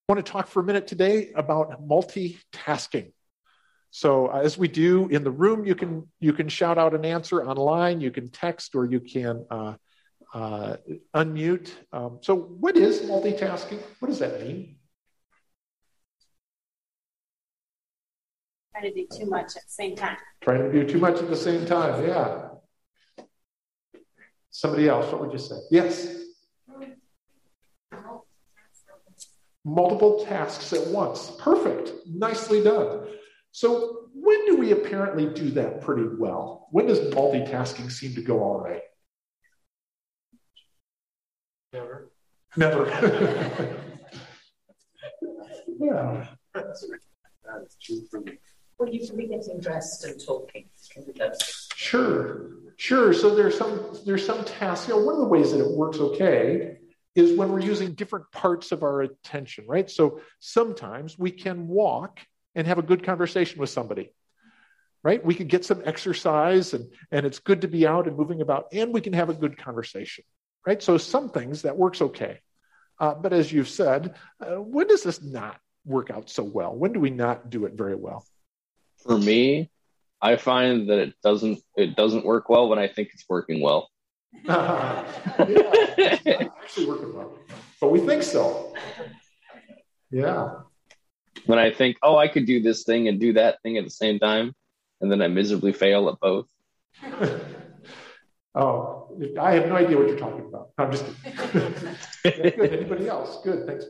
I want to talk for a minute today about multitasking. So as we do in the room, you can shout out an answer online, you can text, or you can unmute. So what is multitasking? What does that mean? Trying to do too much at the same time. Trying to do too much at the same time, yeah. Somebody else, what would you say? Yes? Multiple tasks at once. Perfect. Nicely done. So when do we apparently do that pretty well? When does multitasking seem to go all right? Never. Yeah. That's true for me. Well, you can be getting dressed and talking. Sure. So there's some tasks. One of the ways that it works okay is when we're using different parts of our attention, right? So sometimes we can walk and have a good conversation with somebody, right? We could get some exercise and it's good to be out and moving about, and we can have a good conversation, right? So some things that works okay. But as you've said, when does this not work out so well? When do we not do it very well? For me, I find that it doesn't work well when I think it's working well. Yeah, it's not actually working well, but we think so. Yeah. When I think, I could do this thing and do that thing at the same time, and then I miserably fail at both. I have no idea what you're talking about. I'm just kidding. Yeah, good. Anybody else? Good, thanks.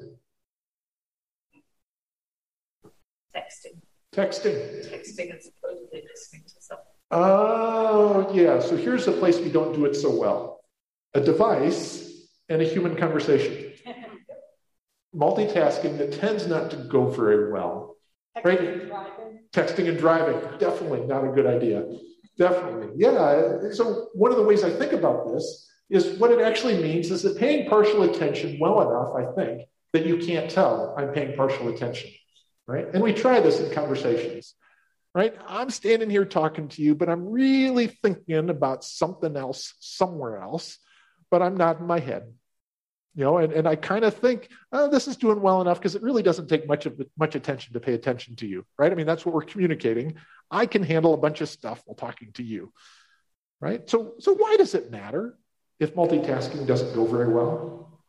Texting and supposedly listening to something. Oh, yeah. So here's a place we don't do it so well. A device and a human conversation. Multitasking that tends not to go very well. Texting and driving. Definitely not a good idea. Definitely. Yeah. So one of the ways I think about this is what it actually means is that paying partial attention well enough, I think, that you can't tell I'm paying partial attention. Right? And we try this in conversations. Right? I'm standing here talking to you, but I'm really thinking about something else somewhere else, but I'm not in my head. And I kind of think, this is doing well enough because it really doesn't take much attention to pay attention to you, right? I mean, that's what we're communicating. I can handle a bunch of stuff while talking to you, right? So why does it matter if multitasking doesn't go very well?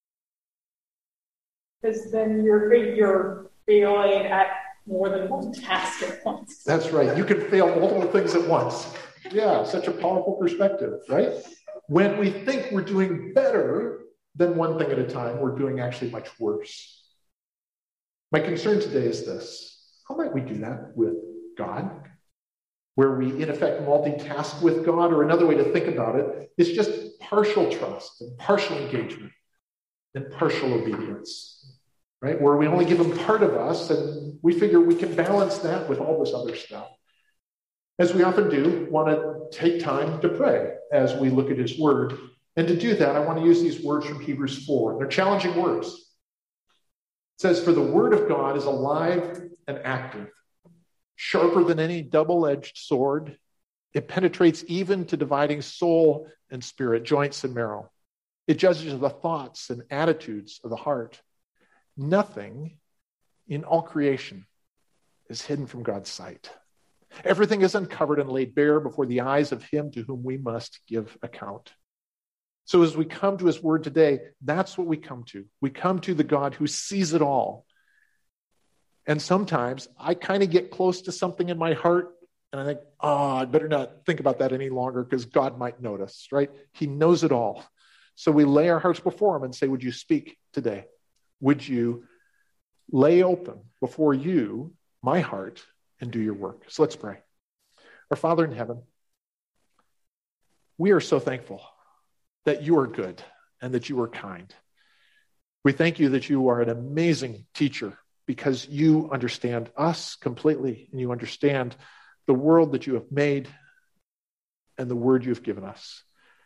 Because then you're failing at more than one task at once. That's right. You can fail multiple things at once. Yeah, such a powerful perspective, right? When we think we're doing better than one thing at a time, we're doing actually much worse. My concern today is this. How might we do that with God? Where we, in effect, multitask with God, or another way to think about it is just partial trust and partial engagement and partial obedience. Right? Where we only give him part of us, and we figure we can balance that with all this other stuff. As we often do, want to take time to pray as we look at his word. And to do that, I want to use these words from Hebrews 4. They're challenging words. It says, "For the word of God is alive and active, sharper than any double-edged sword. It penetrates even to dividing soul and spirit, joints and marrow. It judges the thoughts and attitudes of the heart. Nothing in all creation is hidden from God's sight. Everything is uncovered and laid bare before the eyes of him to whom we must give account." So as we come to his word today, that's what we come to. We come to the God who sees it all. And sometimes I kind of get close to something in my heart and I think, I better not think about that any longer because God might notice, right? He knows it all. So we lay our hearts before him and say, would you speak today? Would you lay open before you my heart and do your work? So let's pray. Our Father in heaven, we are so thankful that you are good and that you are kind. We thank you that you are an amazing teacher because you understand us completely and you understand the world that you have made and the word you have given us.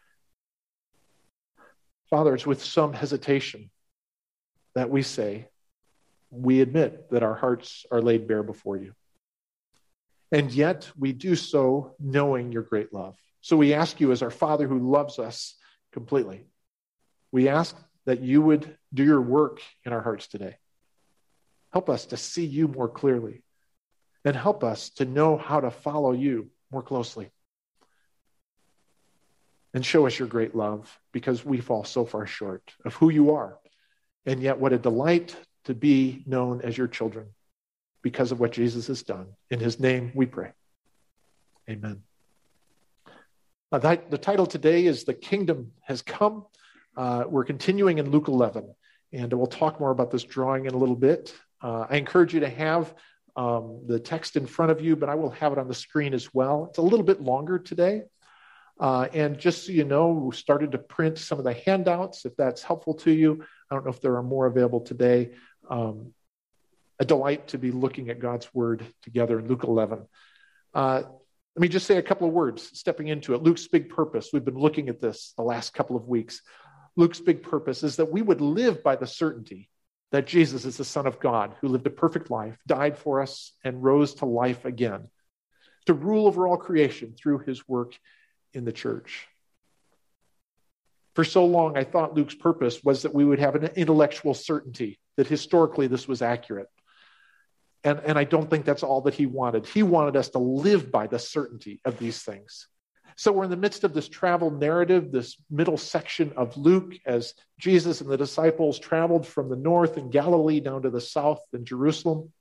Father, it's with some hesitation that we say, we admit that our hearts are laid bare before you. And yet we do so knowing your great love. So we ask you as our Father who loves us completely, we ask that you would do your work in our hearts today. Help us to see you more clearly. And help us to know how to follow you more closely. And show us your great love, because we fall so far short of who you are. And yet what a delight to be known as your children because of what Jesus has done. In his name we pray. Amen. The title today is The Kingdom Has Come. We're continuing in Luke 11, and we'll talk more about this drawing in a little bit. I encourage you to have the text in front of you, but I will have it on the screen as well. It's a little bit longer today. And just so you know, we started to print some of the handouts, if that's helpful to you. I don't know if there are more available today. A delight to be looking at God's word together in Luke 11. Let me just say a couple of words stepping into it. Luke's big purpose, we've been looking at this the last couple of weeks. Luke's big purpose is that we would live by the certainty that Jesus is the Son of God who lived a perfect life, died for us, and rose to life again, to rule over all creation through his work in the church. For so long, I thought Luke's purpose was that we would have an intellectual certainty that historically this was accurate. And I don't think that's all that he wanted. He wanted us to live by the certainty of these things. So we're in the midst of this travel narrative, this middle section of Luke, as Jesus and the disciples traveled from the north in Galilee down to the south in Jerusalem.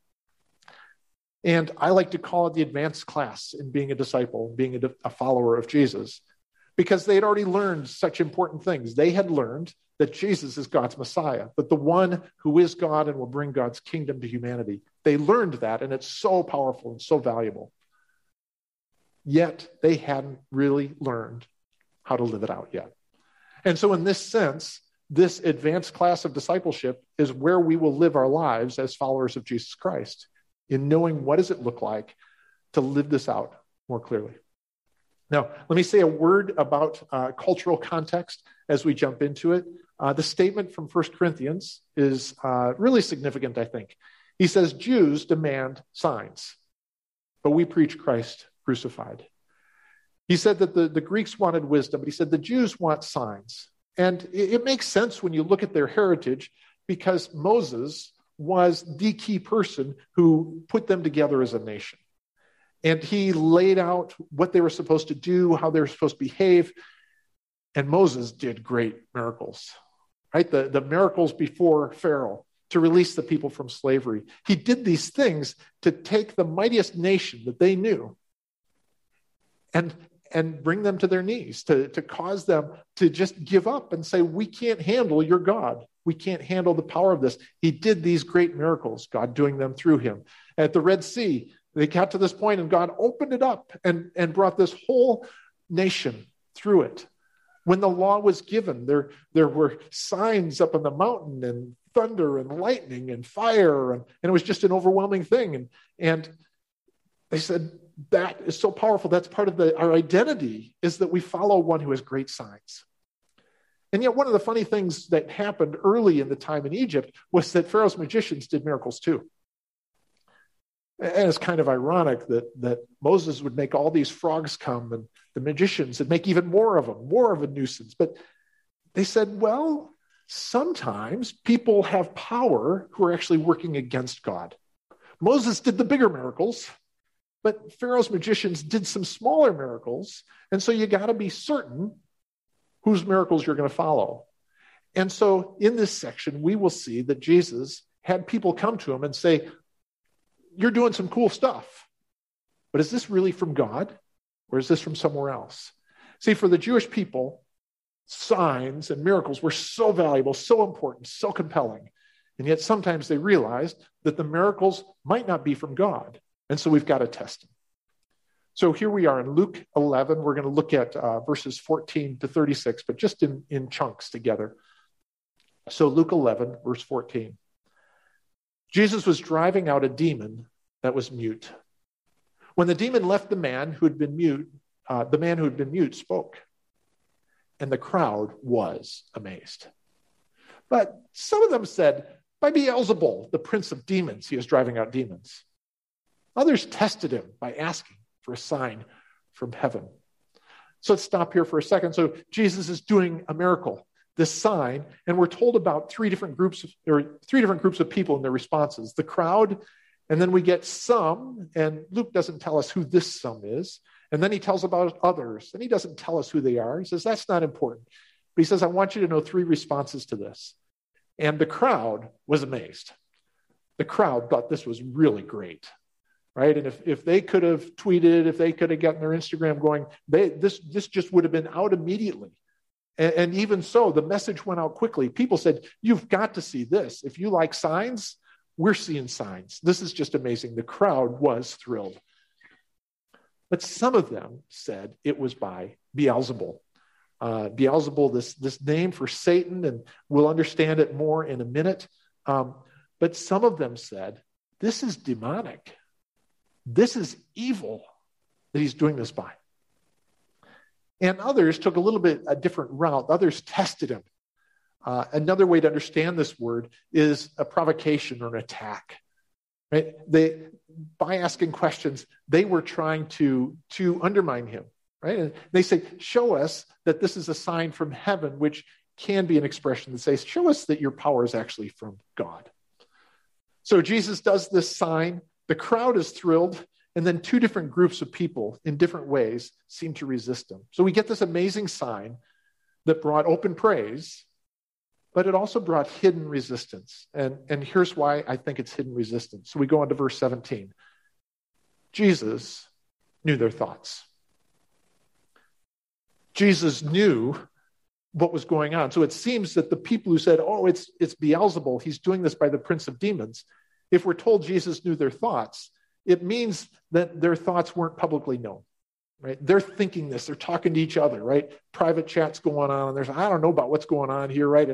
And I like to call it the advanced class in being a disciple, being a follower of Jesus, because they had already learned such important things. They had learned that Jesus is God's Messiah, that the one who is God and will bring God's kingdom to humanity. They learned that, and it's so powerful and so valuable. Yet they hadn't really learned how to live it out yet. And so in this sense, this advanced class of discipleship is where we will live our lives as followers of Jesus Christ, in knowing what does it look like to live this out more clearly. Now, let me say a word about cultural context as we jump into it. The statement from 1 Corinthians is really significant, I think. He says, Jews demand signs, but we preach Christ crucified. He said that the Greeks wanted wisdom, but he said the Jews want signs. And it makes sense when you look at their heritage, because Moses was the key person who put them together as a nation. And he laid out what they were supposed to do, how they were supposed to behave. And Moses did great miracles, right? The miracles before Pharaoh to release the people from slavery. He did these things to take the mightiest nation that they knew and bring them to their knees, to cause them to just give up and say, we can't handle your God. We can't handle the power of this. He did these great miracles, God doing them through him. At the Red Sea, they got to this point and God opened it up and brought this whole nation through it. When the law was given, there were signs up on the mountain and thunder and lightning and fire, and it was just an overwhelming thing. And they said, that is so powerful. That's part of our identity, is that we follow one who has great signs. And yet one of the funny things that happened early in the time in Egypt was that Pharaoh's magicians did miracles too. And it's kind of ironic that Moses would make all these frogs come, and the magicians would make even more of them, more of a nuisance. But they said, well, sometimes people have power who are actually working against God. Moses did the bigger miracles, but Pharaoh's magicians did some smaller miracles. And so you got to be certain whose miracles you're going to follow. And so in this section, we will see that Jesus had people come to him and say, you're doing some cool stuff, but is this really from God, or is this from somewhere else? See, for the Jewish people, signs and miracles were so valuable, so important, so compelling. And yet sometimes they realized that the miracles might not be from God. And so we've got to test them. So here we are in Luke 11. We're going to look at verses 14 to 36, but just in chunks together. So Luke 11, verse 14. Jesus was driving out a demon that was mute. When the demon left the man who had been mute, spoke, and the crowd was amazed. But some of them said, by Beelzebul, the prince of demons, he is driving out demons. Others tested him by asking for a sign from heaven. So let's stop here for a second. So Jesus is doing a miracle. this sign, and we're told about three different groups of people and their responses. The crowd, and then we get some, and Luke doesn't tell us who this some is, and then he tells about others, and he doesn't tell us who they are. He says, that's not important. But he says, I want you to know three responses to this. And the crowd was amazed. The crowd thought this was really great, right? And if they could have tweeted, if they could have gotten their Instagram going, this just would have been out immediately. And even so, the message went out quickly. People said, you've got to see this. If you like signs, we're seeing signs. This is just amazing. The crowd was thrilled. But some of them said it was by Beelzebul. Beelzebul, this name for Satan, and we'll understand it more in a minute. But some of them said, this is demonic. This is evil that he's doing this by. And others took a little bit a different route. Others tested him. Another way to understand this word is a provocation or an attack. Right? By asking questions, they were trying to undermine him. Right? And they say, show us that this is a sign from heaven, which can be an expression that says, show us that your power is actually from God. So Jesus does this sign. The crowd is thrilled. And then two different groups of people in different ways seem to resist him. So we get this amazing sign that brought open praise, but it also brought hidden resistance. And here's why I think it's hidden resistance. So we go on to verse 17. Jesus knew their thoughts. Jesus knew what was going on. So it seems that the people who said, oh, it's Beelzebul, he's doing this by the prince of demons. If we're told Jesus knew their thoughts, it means that their thoughts weren't publicly known, right? They're thinking this, they're talking to each other, right? Private chats going on, and there's, I don't know about what's going on here, right?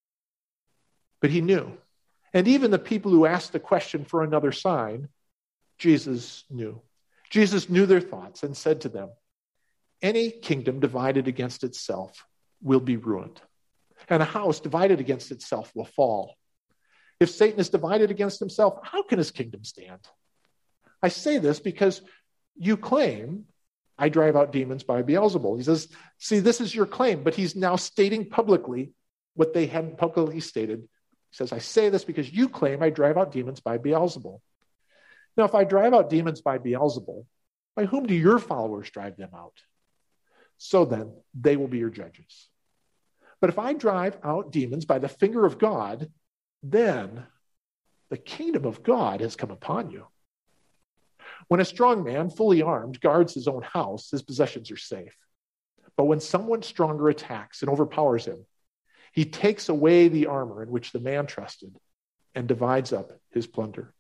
But he knew. And even the people who asked the question for another sign, Jesus knew. Jesus knew their thoughts and said to them, any kingdom divided against itself will be ruined, and a house divided against itself will fall. If Satan is divided against himself, how can his kingdom stand? I say this because you claim I drive out demons by Beelzebul. He says, see, this is your claim, but he's now stating publicly what they hadn't publicly stated. He says, I say this because you claim I drive out demons by Beelzebul. Now, if I drive out demons by Beelzebul, by whom do your followers drive them out? So then, they will be your judges. But if I drive out demons by the finger of God, then the kingdom of God has come upon you. When a strong man, fully armed, guards his own house, his possessions are safe. But when someone stronger attacks and overpowers him, he takes away the armor in which the man trusted and divides up his plunder.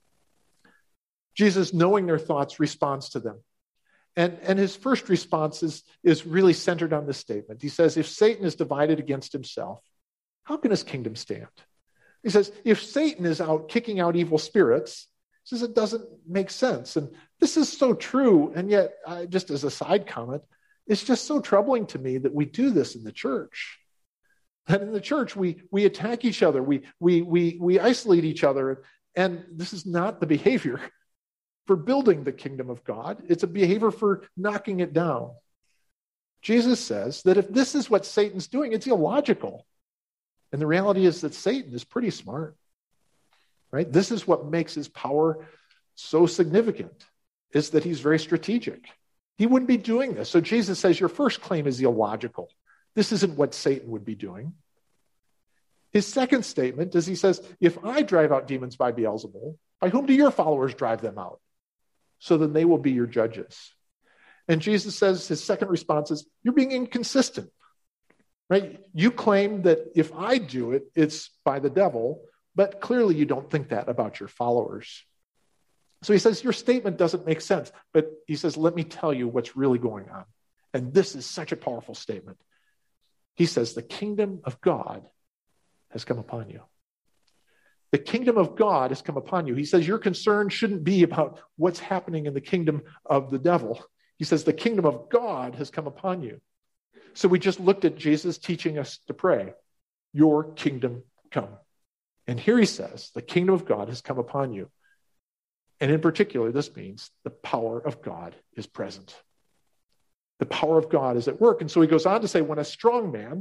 Jesus, knowing their thoughts, responds to them. And his first response is really centered on this statement. He says, if Satan is divided against himself, how can his kingdom stand? He says, if Satan is out kicking out evil spirits, he says it doesn't make sense. And this is so true. And yet, just as a side comment, it's just so troubling to me that we do this in the church. And in the church, we attack each other. We isolate each other. And this is not the behavior for building the kingdom of God. It's a behavior for knocking it down. Jesus says that if this is what Satan's doing, it's illogical. And the reality is that Satan is pretty smart. Right? This is what makes his power so significant, is that he's very strategic. He wouldn't be doing this. So Jesus says, your first claim is illogical. This isn't what Satan would be doing. His second statement is he says, if I drive out demons by Beelzebul, by whom do your followers drive them out? So then they will be your judges. And Jesus says, his second response is, you're being inconsistent. Right? You claim that if I do it, it's by the devil, but clearly you don't think that about your followers. So he says, your statement doesn't make sense. But he says, let me tell you what's really going on. And this is such a powerful statement. He says, the kingdom of God has come upon you. The kingdom of God has come upon you. He says, your concern shouldn't be about what's happening in the kingdom of the devil. He says, the kingdom of God has come upon you. So we just looked at Jesus teaching us to pray, your kingdom come. And here he says, the kingdom of God has come upon you. And in particular, this means the power of God is present. The power of God is at work. And so he goes on to say, when a strong man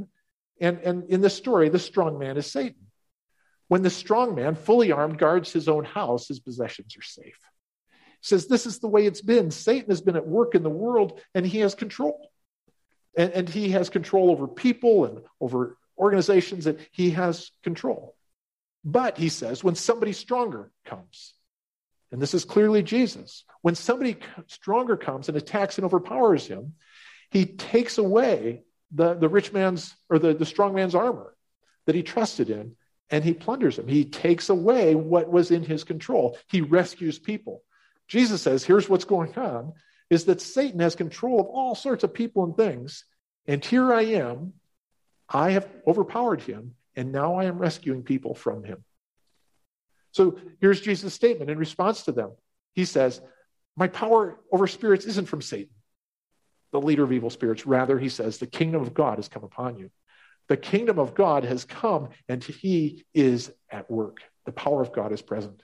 And in this story, the strong man is Satan. When the strong man, fully armed, guards his own house, his possessions are safe. He says, this is the way it's been. Satan has been at work in the world, and he has control. And he has control over people and over organizations, and he has control. But, he says, when somebody stronger comes, and this is clearly Jesus, when somebody stronger comes and attacks and overpowers him, he takes away the rich man's or the strong man's armor that he trusted in, and he plunders him. He takes away what was in his control. He rescues people. Jesus says, here's what's going on, is that Satan has control of all sorts of people and things, and here I am, I have overpowered him, and now I am rescuing people from him. So here's Jesus' statement in response to them. He says, my power over spirits isn't from Satan, the leader of evil spirits. Rather, he says, the kingdom of God has come upon you. The kingdom of God has come, and he is at work. The power of God is present.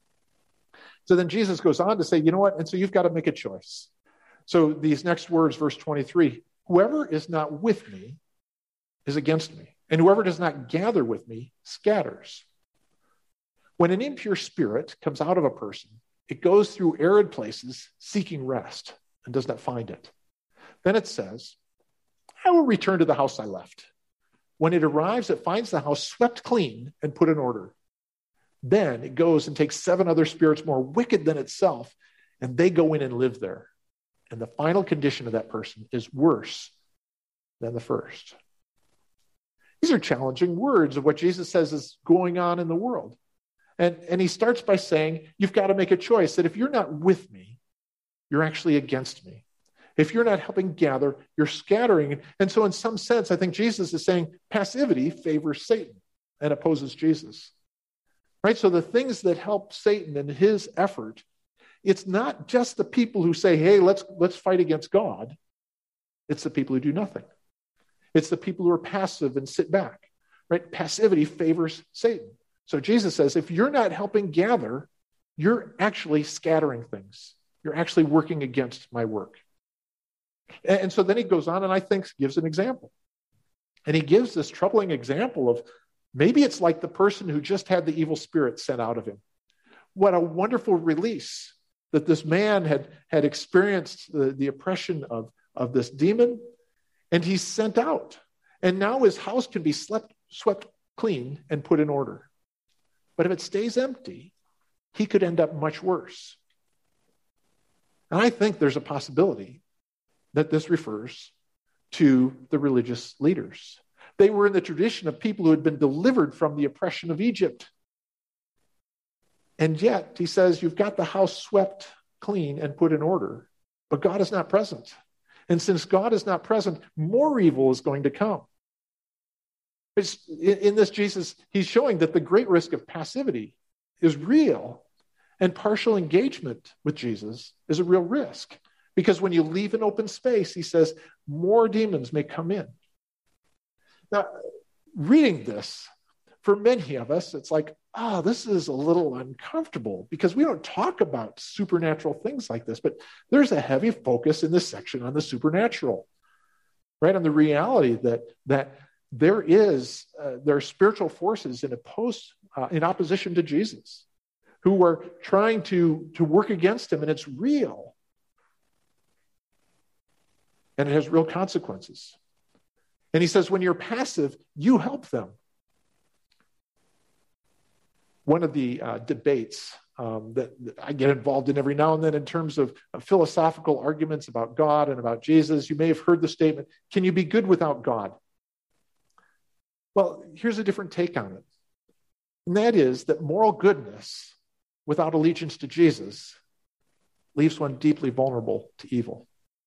So then Jesus goes on to say, you know what? And so you've got to make a choice. So these next words, verse 23, whoever is not with me is against me, and whoever does not gather with me scatters. When an impure spirit comes out of a person, it goes through arid places seeking rest and does not find it. Then it says, I will return to the house I left. When it arrives, it finds the house swept clean and put in order. Then it goes and takes 7 other spirits more wicked than itself, and they go in and live there. And the final condition of that person is worse than the first. These are challenging words of what Jesus says is going on in the world. And he starts by saying, you've got to make a choice that if you're not with me, you're actually against me. If you're not helping gather, you're scattering. And so in some sense, I think Jesus is saying passivity favors Satan and opposes Jesus. Right? So the things that help Satan in his effort, it's not just the people who say, hey, let's fight against God. It's the people who do nothing. It's the people who are passive and sit back. Right? Passivity favors Satan. So Jesus says, if you're not helping gather, you're actually scattering things. You're actually working against my work. And so then he goes on and I think gives an example. And he gives this troubling example of maybe it's like the person who just had the evil spirit sent out of him. What a wonderful release that this man had experienced the oppression of this demon, and he's sent out. And now his house can be swept clean and put in order. But if it stays empty, he could end up much worse. And I think there's a possibility that this refers to the religious leaders. They were in the tradition of people who had been delivered from the oppression of Egypt. And yet, he says, you've got the house swept clean and put in order, but God is not present. And since God is not present, more evil is going to come. In this, Jesus, he's showing that the great risk of passivity is real, and partial engagement with Jesus is a real risk. Because when you leave an open space, he says, more demons may come in. Now, reading this, for many of us, it's like, this is a little uncomfortable because we don't talk about supernatural things like this, but there's a heavy focus in this section on the supernatural, right? On the reality that there are spiritual forces in opposition to Jesus who are trying to work against him, and it's real. And it has real consequences. And he says, when you're passive, you help them. One of the debates that I get involved in every now and then in terms of philosophical arguments about God and about Jesus, you may have heard the statement, can you be good without God? Well, here's a different take on it. And that is that moral goodness without allegiance to Jesus leaves one deeply vulnerable to evil.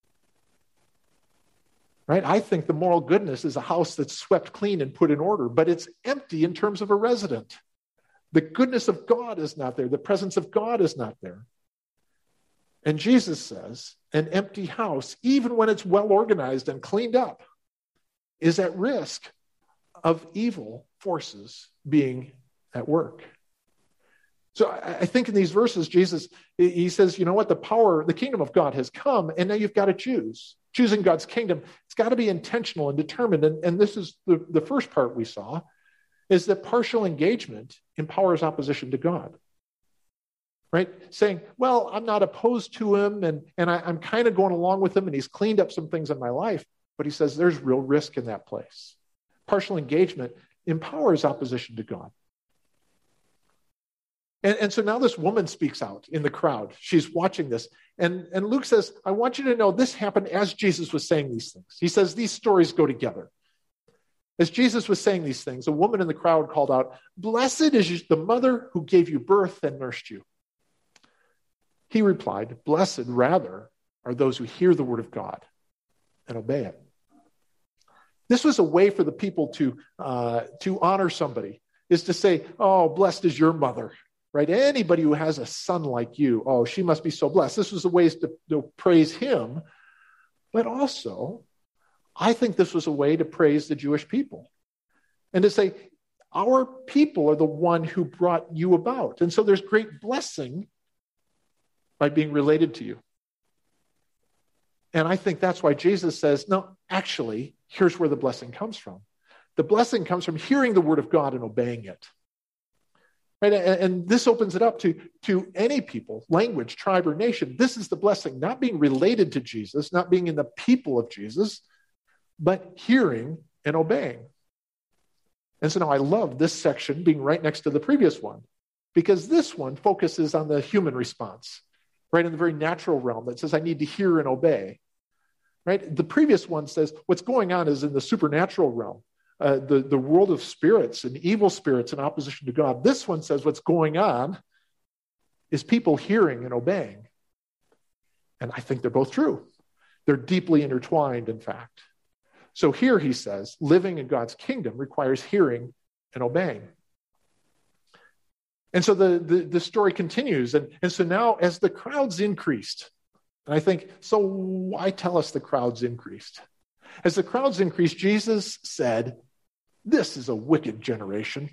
Right? I think the moral goodness is a house that's swept clean and put in order, but it's empty in terms of a resident. The goodness of God is not there. The presence of God is not there. And Jesus says an empty house, even when it's well organized and cleaned up, is at risk of evil forces being at work. So I think in these verses, Jesus, he says, you know what, the kingdom of God has come, and now you've got to choose. Choosing God's kingdom, it's got to be intentional and determined. And this is the first part we saw, is that partial engagement empowers opposition to God. Right? Saying, well, I'm not opposed to him, and I'm kind of going along with him, and he's cleaned up some things in my life. But he says there's real risk in that place. Partial engagement empowers opposition to God. And so now this woman speaks out in the crowd. She's watching this. And Luke says, I want you to know this happened as Jesus was saying these things. He says these stories go together. As Jesus was saying these things, a woman in the crowd called out, "Blessed is the mother who gave you birth and nursed you." He replied, "Blessed rather are those who hear the word of God and obey it." This was a way for the people to honor somebody, is to say, "Oh, blessed is your mother." Right? Anybody who has a son like you, oh, she must be so blessed. This was a way to praise him. But also, I think this was a way to praise the Jewish people and to say, our people are the one who brought you about. And so there's great blessing by being related to you. And I think that's why Jesus says, no, actually, here's where the blessing comes from. The blessing comes from hearing the word of God and obeying it. Right? And this opens it up to any people, language, tribe, or nation. This is the blessing, not being related to Jesus, not being in the people of Jesus, but hearing and obeying. And so now I love this section being right next to the previous one, because this one focuses on the human response, right, in the very natural realm that says I need to hear and obey. Right? The previous one says what's going on is in the supernatural realm. The world of spirits and evil spirits in opposition to God. This one says what's going on is people hearing and obeying. And I think they're both true. They're deeply intertwined, in fact. So here he says, living in God's kingdom requires hearing and obeying. And so the story continues. And so now as the crowds increased, and I think, so why tell us the crowds increased? As the crowds increased, Jesus said, "This is a wicked generation."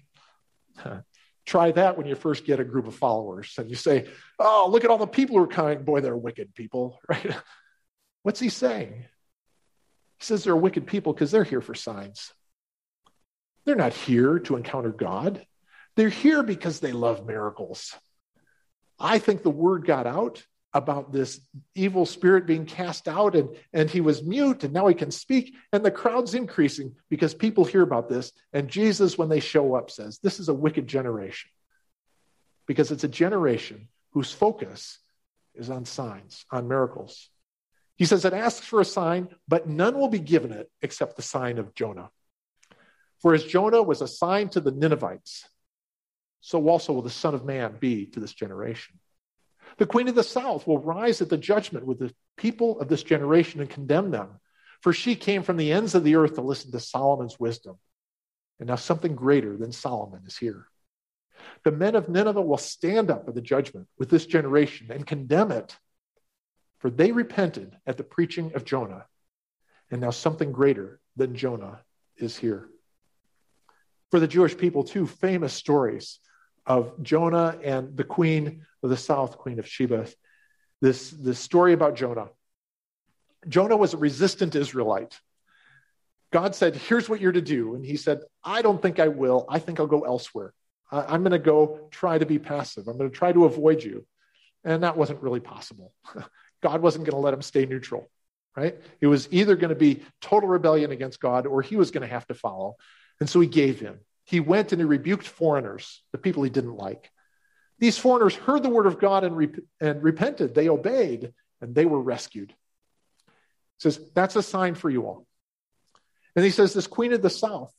Try that when you first get a group of followers and you say, "Oh, look at all the people who are coming. Boy, they're wicked people," right? What's he saying? He says they're wicked people because they're here for signs. They're not here to encounter God. They're here because they love miracles. I think the word got out about this evil spirit being cast out, and he was mute, and now he can speak, and the crowd's increasing because people hear about this. And Jesus, when they show up, says, this is a wicked generation, because it's a generation whose focus is on signs, on miracles. He says it asks for a sign, but none will be given it except the sign of Jonah. For as Jonah was a sign to the Ninevites, so also will the Son of Man be to this generation. The queen of the south will rise at the judgment with the people of this generation and condemn them. For she came from the ends of the earth to listen to Solomon's wisdom. And now something greater than Solomon is here. The men of Nineveh will stand up at the judgment with this generation and condemn it. For they repented at the preaching of Jonah. And now something greater than Jonah is here. For the Jewish people, two famous stories of Jonah and the queen of the south, Queen of Sheba. This story about Jonah. Jonah was a resistant Israelite. God said, here's what you're to do. And he said, I don't think I will. I think I'll go elsewhere. I'm going to go try to be passive. I'm going to try to avoid you. And that wasn't really possible. God wasn't going to let him stay neutral, right? It was either going to be total rebellion against God or he was going to have to follow. And so he gave in. He went and he rebuked foreigners, the people he didn't like. These foreigners heard the word of God and repented. They obeyed, and they were rescued. He says, that's a sign for you all. And he says, this queen of the south,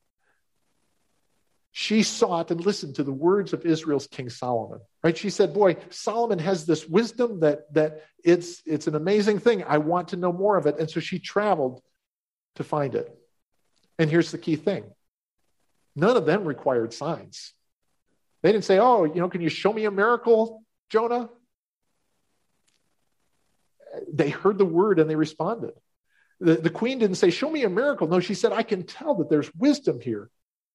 she sought and listened to the words of Israel's King Solomon. Right? She said, boy, Solomon has this wisdom that it's an amazing thing. I want to know more of it. And so she traveled to find it. And here's the key thing. None of them required signs. They didn't say, oh, can you show me a miracle, Jonah? They heard the word and they responded. The queen didn't say, show me a miracle. No, she said, I can tell that there's wisdom here.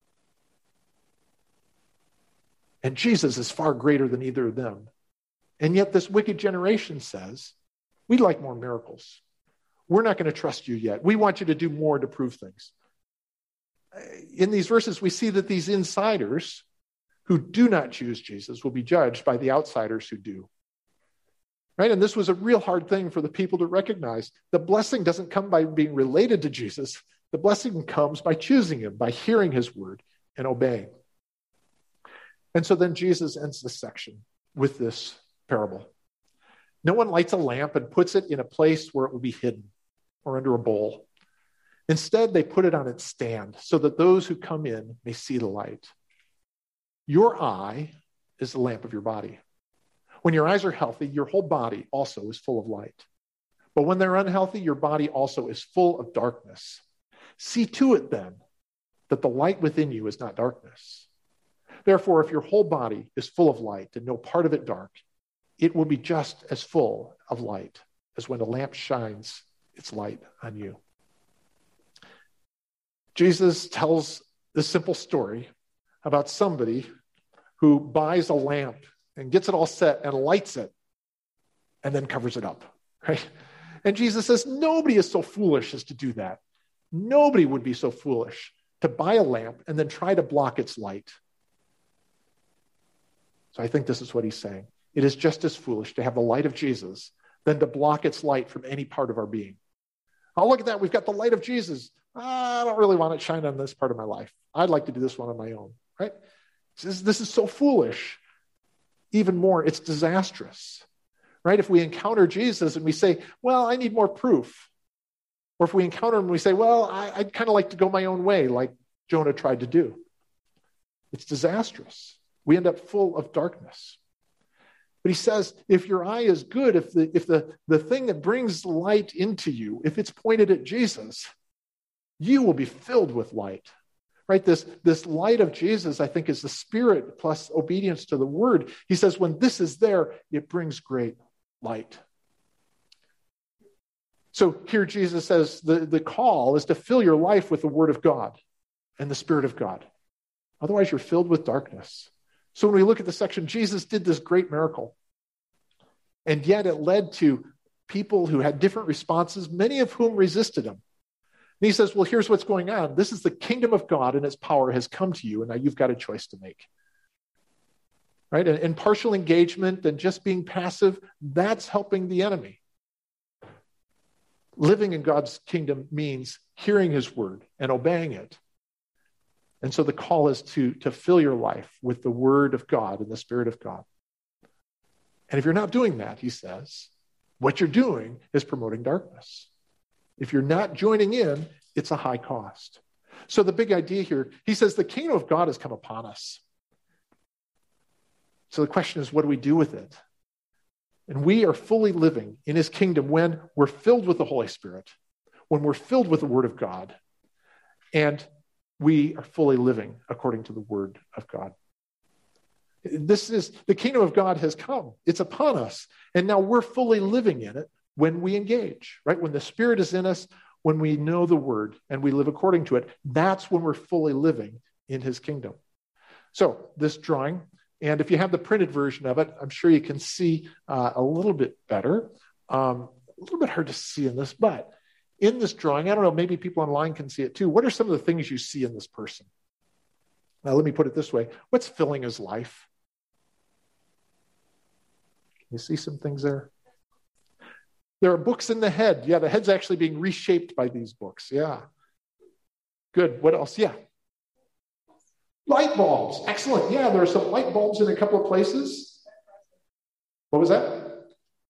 And Jesus is far greater than either of them. And yet this wicked generation says, we'd like more miracles. we're not going to trust you yet. We want you to do more to prove things. In these verses, we see that these insiders who do not choose Jesus will be judged by the outsiders who do. Right? And this was a real hard thing for the people to recognize. The blessing doesn't come by being related to Jesus. The blessing comes by choosing him, by hearing his word and obeying. And so then Jesus ends this section with this parable. No one lights a lamp and puts it in a place where it will be hidden or under a bowl. Instead, they put it on its stand so that those who come in may see the light. Your eye is the lamp of your body. When your eyes are healthy, your whole body also is full of light. But when they're unhealthy, your body also is full of darkness. See to it then that the light within you is not darkness. Therefore, if your whole body is full of light and no part of it dark, it will be just as full of light as when a lamp shines its light on you. Jesus tells this simple story about somebody who buys a lamp and gets it all set and lights it and then covers it up, right? And Jesus says, nobody is so foolish as to do that. Nobody would be so foolish to buy a lamp and then try to block its light. So I think this is what he's saying. It is just as foolish to have the light of Jesus than to block its light from any part of our being. Oh, look at that. We've got the light of Jesus. I don't really want it shine on this part of my life. I'd like to do this one on my own, right? This is so foolish. Even more, it's disastrous, right? If we encounter Jesus and we say, well, I need more proof. Or if we encounter him and we say, well, I'd kind of like to go my own way, like Jonah tried to do. It's disastrous. We end up full of darkness. But he says, if your eye is good, if the thing that brings light into you, if it's pointed at Jesus, you will be filled with light. Right? This light of Jesus, I think, is the Spirit plus obedience to the word. He says, when this is there, it brings great light. So here Jesus says the call is to fill your life with the word of God and the Spirit of God. Otherwise, you're filled with darkness. So when we look at the section, Jesus did this great miracle. And yet it led to people who had different responses, many of whom resisted him. And he says, well, here's what's going on. This is the kingdom of God, and its power has come to you, and now you've got a choice to make. Right? And partial engagement and just being passive, that's helping the enemy. Living in God's kingdom means hearing his word and obeying it. And so the call is to fill your life with the word of God and the Spirit of God. And if you're not doing that, he says, what you're doing is promoting darkness. If you're not joining in, it's a high cost. So the big idea here, he says the kingdom of God has come upon us. So the question is, what do we do with it? And we are fully living in his kingdom when we're filled with the Holy Spirit, when we're filled with the word of God, and we are fully living according to the word of God. This is, the kingdom of God has come. It's upon us. And now we're fully living in it when we engage, right? When the Spirit is in us, when we know the word and we live according to it, that's when we're fully living in his kingdom. So this drawing, and if you have the printed version of it, I'm sure you can see a little bit better. A little bit hard to see in this, but in this drawing, I don't know, maybe people online can see it too. What are some of the things you see in this person? Now, let me put it this way. What's filling his life? Can you see some things there? There are books in the head. Yeah, the head's actually being reshaped by these books. Yeah. Good. What else? Yeah. Light bulbs. Excellent. Yeah, there are some light bulbs in a couple of places. What was that?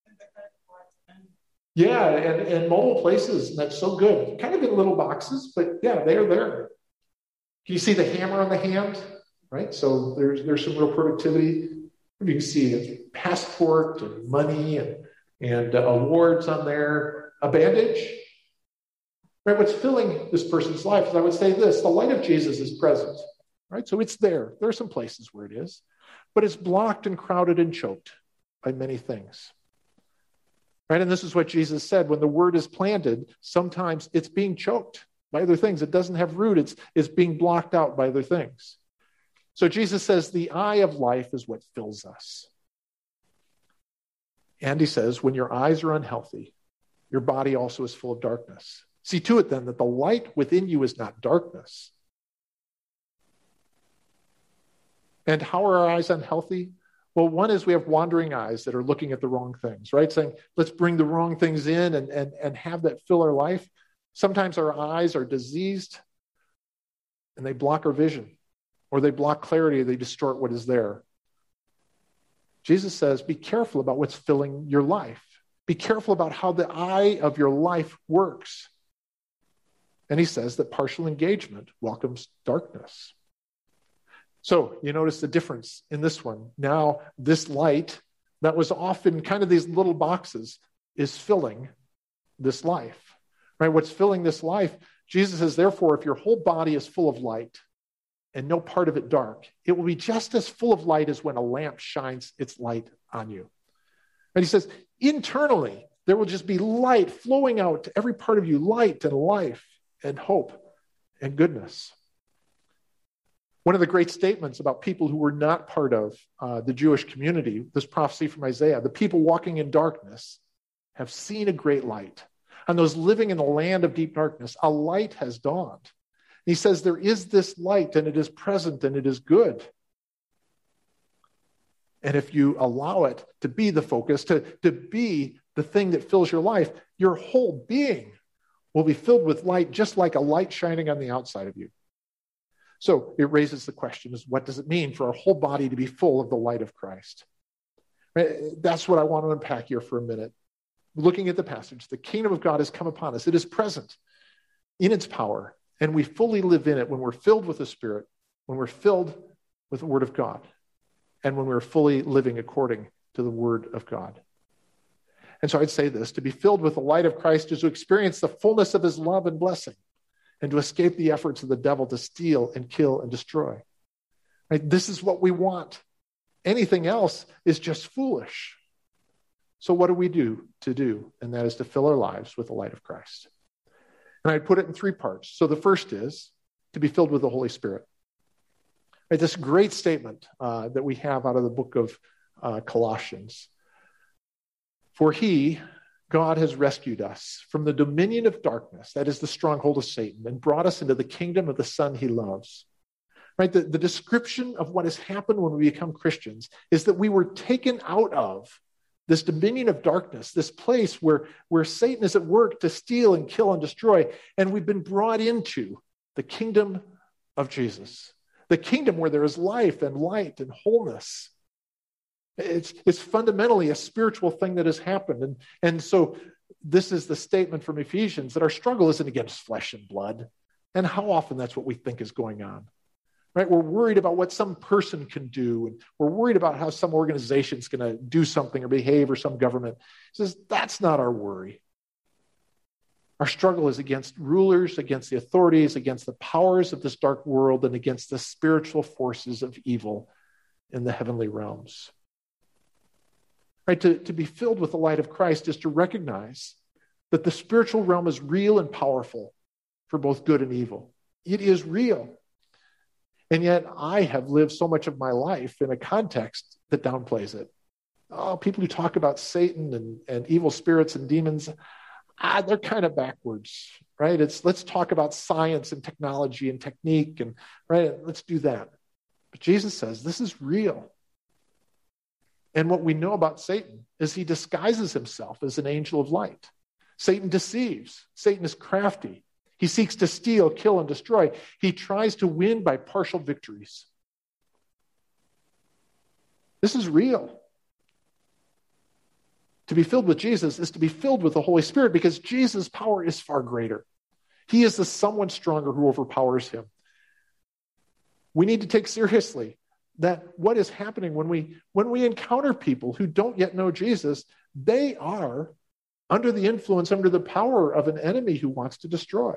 Yeah, and mobile places. And that's so good. Kind of in little boxes, but yeah, they're there. Can you see the hammer on the hand? Right? So there's some real productivity. You can see a passport and money and awards on there, a bandage. Right? What's filling this person's life is, I would say this, the light of Jesus is present. Right? So it's there. There are some places where it is, but it's blocked and crowded and choked by many things. Right? And this is what Jesus said, when the word is planted, sometimes it's being choked by other things. It doesn't have root. It's being blocked out by other things. So Jesus says the eye of life is what fills us. And he says, when your eyes are unhealthy, your body also is full of darkness. See to it then that the light within you is not darkness. And how are our eyes unhealthy? Well, one is we have wandering eyes that are looking at the wrong things, right? Saying, let's bring the wrong things in and have that fill our life. Sometimes our eyes are diseased and they block our vision, or they block clarity, they distort what is there. Jesus says, be careful about what's filling your life. Be careful about how the eye of your life works. And he says that partial engagement welcomes darkness. So you notice the difference in this one. Now, this light that was often kind of these little boxes is filling this life, right? What's filling this life? Jesus says, therefore, if your whole body is full of light and no part of it dark, it will be just as full of light as when a lamp shines its light on you. And he says, internally, there will just be light flowing out to every part of you, light and life and hope and goodness. One of the great statements about people who were not part of the Jewish community, this prophecy from Isaiah, the people walking in darkness have seen a great light. And those living in the land of deep darkness, a light has dawned. He says there is this light and it is present and it is good. And if you allow it to be the focus, to be the thing that fills your life, your whole being will be filled with light, just like a light shining on the outside of you. So it raises the question is, what does it mean for our whole body to be full of the light of Christ? That's what I want to unpack here for a minute. Looking at the passage, the kingdom of God has come upon us. It is present in its power, and we fully live in it when we're filled with the Spirit, when we're filled with the Word of God, and when we're fully living according to the Word of God. And so I'd say this, to be filled with the light of Christ is to experience the fullness of his love and blessing, and to escape the efforts of the devil to steal and kill and destroy. Right? This is what we want. Anything else is just foolish. So what do we do? And that is to fill our lives with the light of Christ. And I'd put it in three parts. So the first is to be filled with the Holy Spirit. Right? This great statement that we have out of the book of Colossians. For God has rescued us from the dominion of darkness, that is the stronghold of Satan, and brought us into the kingdom of the Son he loves. Right? The description of what has happened when we become Christians is that we were taken out of this dominion of darkness, this place where Satan is at work to steal and kill and destroy, and we've been brought into the kingdom of Jesus, the kingdom where there is life and light and wholeness. It's fundamentally a spiritual thing that has happened. And so this is the statement from Ephesians that our struggle isn't against flesh and blood. And how often that's what we think is going on. Right? We're worried about what some person can do, and we're worried about how some organization is going to do something or behave, or some government. He says, that's not our worry. Our struggle is against rulers, against the authorities, against the powers of this dark world, and against the spiritual forces of evil in the heavenly realms. Right? To be filled with the light of Christ is to recognize that the spiritual realm is real and powerful for both good and evil. It is real. And yet I have lived so much of my life in a context that downplays it. Oh, people who talk about Satan and evil spirits and demons, they're kind of backwards, right? Let's talk about science and technology and technique, and right, let's do that. But Jesus says this is real. And what we know about Satan is he disguises himself as an angel of light. Satan deceives. Satan is crafty. He seeks to steal, kill, and destroy. He tries to win by partial victories. This is real. To be filled with Jesus is to be filled with the Holy Spirit, because Jesus' power is far greater. He is the someone stronger who overpowers him. We need to take seriously that what is happening when we encounter people who don't yet know Jesus, they are under the influence, under the power of an enemy who wants to destroy.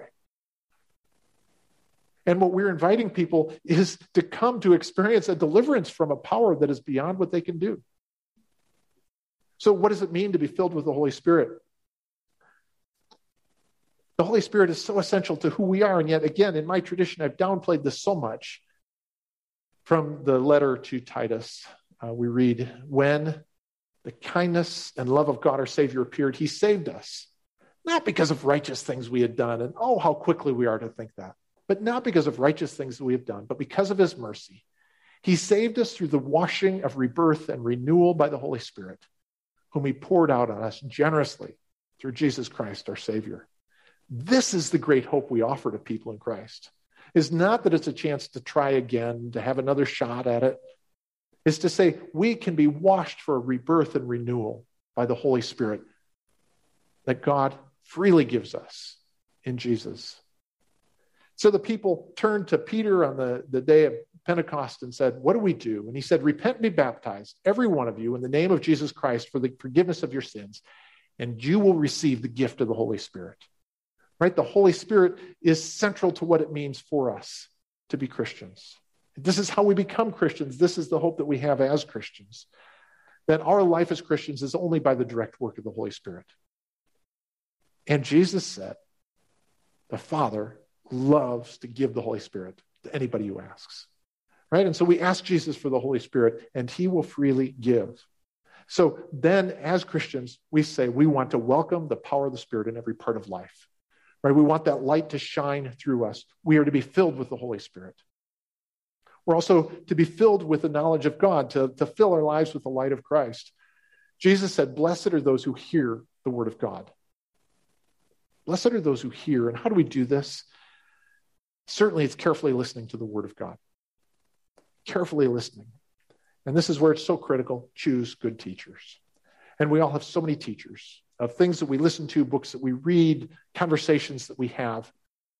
And what we're inviting people is to come to experience a deliverance from a power that is beyond what they can do. So what does it mean to be filled with the Holy Spirit? The Holy Spirit is so essential to who we are, and yet again, in my tradition, I've downplayed this so much. From the letter to Titus, we read, when the kindness and love of God our Savior appeared, he saved us not because of righteous things we had done, and oh, how quickly we are to think that, but not because of righteous things that we have done, but because of his mercy. He saved us through the washing of rebirth and renewal by the Holy Spirit, whom he poured out on us generously through Jesus Christ, our Savior. This is the great hope we offer to people in Christ. It's not that it's a chance to try again, to have another shot at it. It's to say we can be washed for a rebirth and renewal by the Holy Spirit that God freely gives us in Jesus. So the people turned to Peter on the day of Pentecost and said, what do we do? And he said, repent and be baptized, every one of you, in the name of Jesus Christ for the forgiveness of your sins, and you will receive the gift of the Holy Spirit. Right? The Holy Spirit is central to what it means for us to be Christians. This is how we become Christians. This is the hope that we have as Christians. That our life as Christians is only by the direct work of the Holy Spirit. And Jesus said, the Father loves to give the Holy Spirit to anybody who asks. Right? And so we ask Jesus for the Holy Spirit, and he will freely give. So then, as Christians, we say we want to welcome the power of the Spirit in every part of life. Right? We want that light to shine through us. We are to be filled with the Holy Spirit. We're also to be filled with the knowledge of God, to fill our lives with the light of Christ. Jesus said, blessed are those who hear the word of God. Blessed are those who hear. And how do we do this? Certainly, it's carefully listening to the word of God. Carefully listening. And this is where it's so critical. Choose good teachers. And we all have so many teachers of things that we listen to, books that we read, conversations that we have,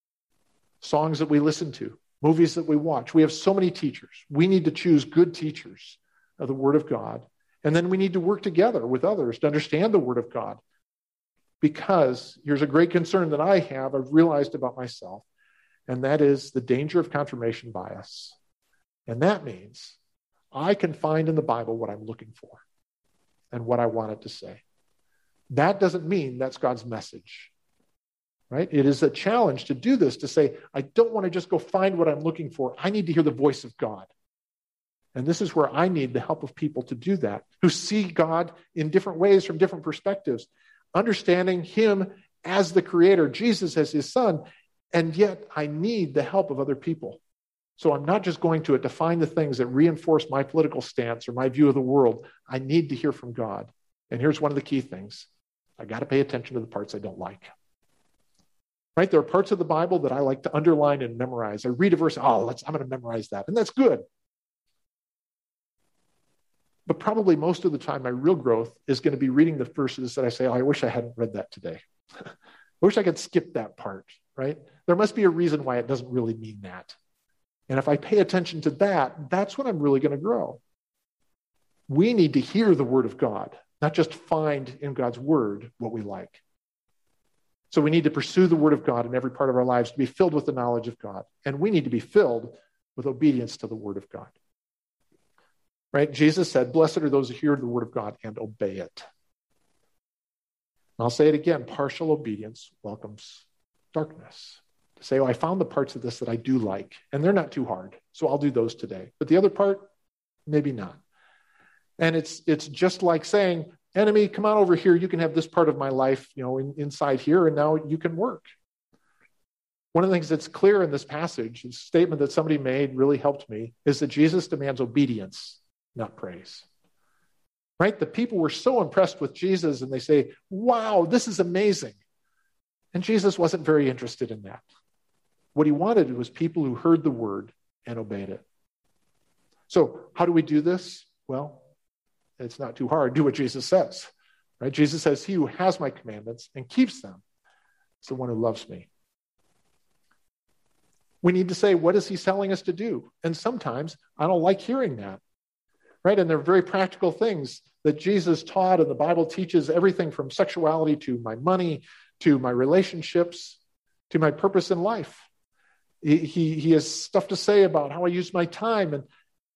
songs that we listen to, movies that we watch. We have so many teachers. We need to choose good teachers of the Word of God. And then we need to work together with others to understand the Word of God. Because here's a great concern that I've realized about myself, and that is the danger of confirmation bias. And that means I can find in the Bible what I'm looking for and what I want it to say. That doesn't mean that's God's message, right? It is a challenge to do this, to say, I don't want to just go find what I'm looking for. I need to hear the voice of God. And this is where I need the help of people to do that, who see God in different ways from different perspectives, understanding him as the creator, Jesus as his son, and yet I need the help of other people. So I'm not just going to it to find the things that reinforce my political stance or my view of the world. I need to hear from God. And here's one of the key things. I got to pay attention to the parts I don't like. Right? There are parts of the Bible that I like to underline and memorize. I read a verse, I'm going to memorize that. And that's good. But probably most of the time, my real growth is going to be reading the verses that I say, I wish I hadn't read that today. I wish I could skip that part, right? There must be a reason why it doesn't really mean that. And if I pay attention to that, that's when I'm really going to grow. We need to hear the word of God, not just find in God's word what we like. So we need to pursue the word of God in every part of our lives, to be filled with the knowledge of God. And we need to be filled with obedience to the word of God. Right? Jesus said, blessed are those who hear the word of God and obey it. And I'll say it again, partial obedience welcomes darkness. To say, I found the parts of this that I do like, and they're not too hard, so I'll do those today. But the other part, maybe not. And it's just like saying, enemy, come on over here. You can have this part of my life, inside here, and now you can work. One of the things that's clear in this passage, a statement that somebody made really helped me, is that Jesus demands obedience, not praise. Right? The people were so impressed with Jesus, and they say, wow, this is amazing. And Jesus wasn't very interested in that. What he wanted was people who heard the word and obeyed it. So how do we do this? Well, it's not too hard. Do what Jesus says. Right? Jesus says, he who has my commandments and keeps them is the one who loves me. We need to say, what is he telling us to do? And sometimes I don't like hearing that. Right? And they're very practical things that Jesus taught, and the Bible teaches everything from sexuality to my money, to my relationships, to my purpose in life. He has stuff to say about how I use my time. And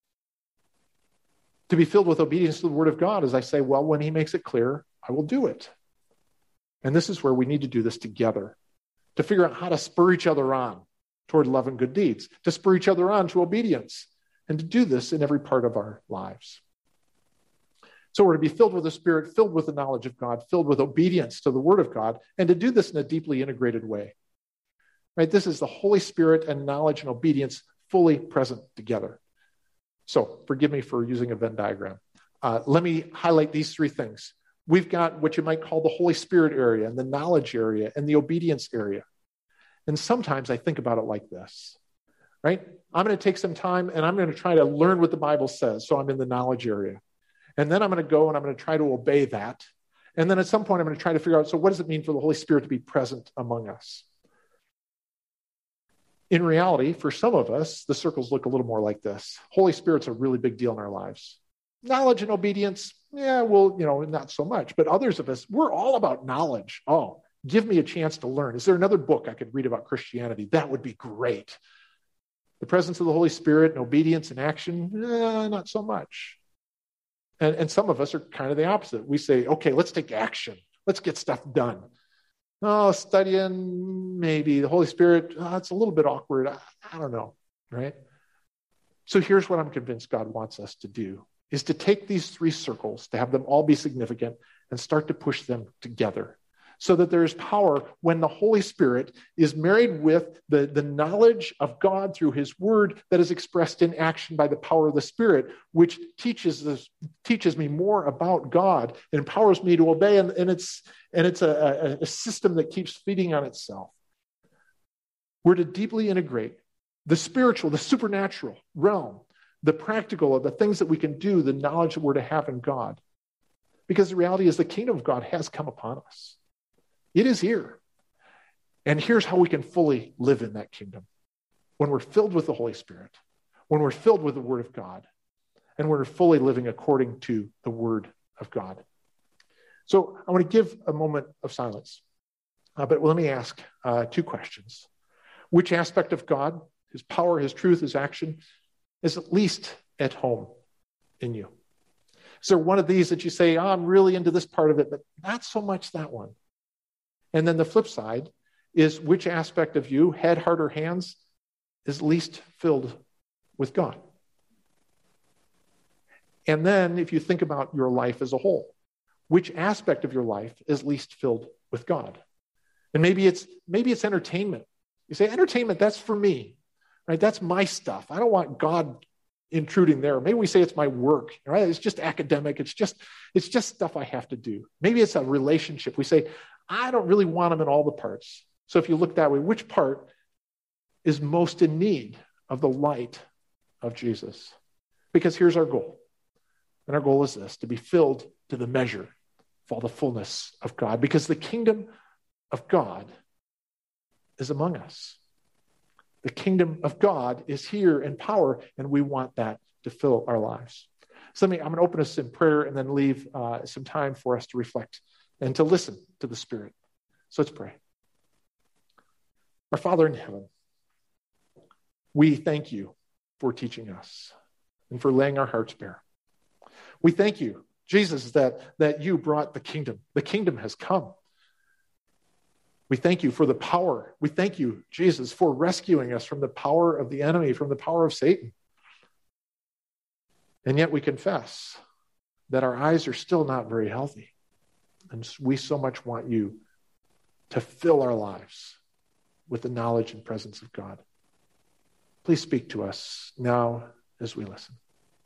to be filled with obedience to the word of God, as I say, well, when he makes it clear, I will do it. And this is where we need to do this together, to figure out how to spur each other on toward love and good deeds, to spur each other on to obedience, and to do this in every part of our lives. So we're to be filled with the Spirit, filled with the knowledge of God, filled with obedience to the Word of God, and to do this in a deeply integrated way. Right? This is the Holy Spirit and knowledge and obedience fully present together. So forgive me for using a Venn diagram. Let me highlight these three things. We've got what you might call the Holy Spirit area and the knowledge area and the obedience area. And sometimes I think about it like this, right? I'm going to take some time and I'm going to try to learn what the Bible says. So I'm in the knowledge area. And then I'm going to go and I'm going to try to obey that. And then at some point I'm going to try to figure out, so what does it mean for the Holy Spirit to be present among us? In reality, for some of us, the circles look a little more like this. Holy Spirit's a really big deal in our lives. Knowledge and obedience, yeah, well, not so much. But others of us, we're all about knowledge. Oh, give me a chance to learn. Is there another book I could read about Christianity? That would be great. The presence of the Holy Spirit and obedience and action, not so much. And some of us are kind of the opposite. We say, okay, let's take action. Let's get stuff done. Oh, studying, maybe. The Holy Spirit, it's a little bit awkward. I don't know, right? So here's what I'm convinced God wants us to do, is to take these three circles, to have them all be significant, and start to push them together so that there is power when the Holy Spirit is married with the knowledge of God through his word that is expressed in action by the power of the Spirit, which teaches me more about God and empowers me to obey. And it's a system that keeps feeding on itself. We're to deeply integrate the spiritual, the supernatural realm, the practical of the things that we can do, the knowledge that we're to have in God. Because the reality is the kingdom of God has come upon us. It is here. And here's how we can fully live in that kingdom. When we're filled with the Holy Spirit, when we're filled with the Word of God, and we're fully living according to the Word of God. So I want to give a moment of silence. But let me ask two questions. Which aspect of God, his power, his truth, his action, is at least at home in you? Is there one of these that you say, I'm really into this part of it, but not so much that one? And then the flip side is which aspect of you, head, heart, or hands, is least filled with God? And then if you think about your life as a whole, which aspect of your life is least filled with God? And maybe it's entertainment. You say, entertainment, that's for me, right? That's my stuff. I don't want God intruding there. Maybe we say it's my work, right? It's just academic. It's just stuff I have to do. Maybe it's a relationship. We say, I don't really want them in all the parts. So if you look that way, which part is most in need of the light of Jesus? Because here's our goal. And our goal is this, to be filled to the measure of all the fullness of God. Because the kingdom of God is among us. The kingdom of God is here in power, and we want that to fill our lives. So I'm going to open us in prayer and then leave some time for us to reflect and to listen to the Spirit. So let's pray. Our Father in heaven, we thank you for teaching us and for laying our hearts bare. We thank you, Jesus, that you brought the kingdom. The kingdom has come. We thank you for the power. We thank you, Jesus, for rescuing us from the power of the enemy, from the power of Satan. And yet we confess that our eyes are still not very healthy. And we so much want you to fill our lives with the knowledge and presence of God. Please speak to us now as we listen.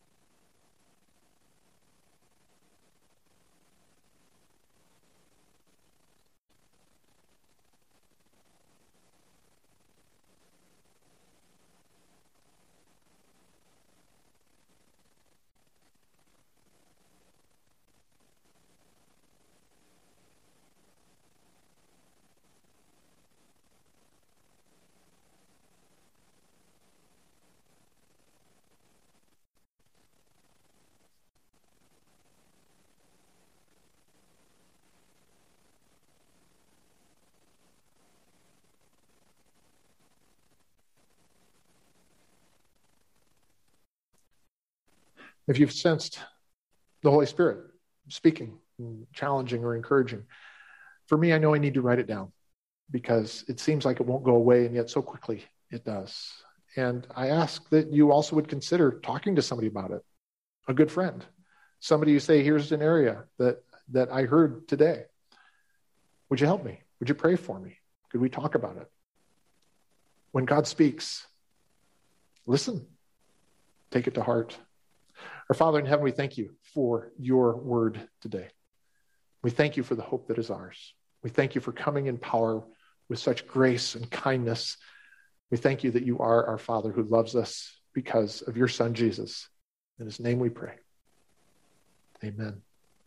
If you've sensed the Holy Spirit speaking, challenging or encouraging, for me, I know I need to write it down because it seems like it won't go away, and yet so quickly it does. And I ask that you also would consider talking to somebody about it, a good friend, Somebody you say, here's an area that I heard today. Would you help me? Would you pray for me? Could we talk about it? When God speaks, listen. Take it to heart. Our Father in heaven, we thank you for your word today. We thank you for the hope that is ours. We thank you for coming in power with such grace and kindness. We thank you that you are our Father who loves us because of your Son, Jesus. In his name we pray. Amen.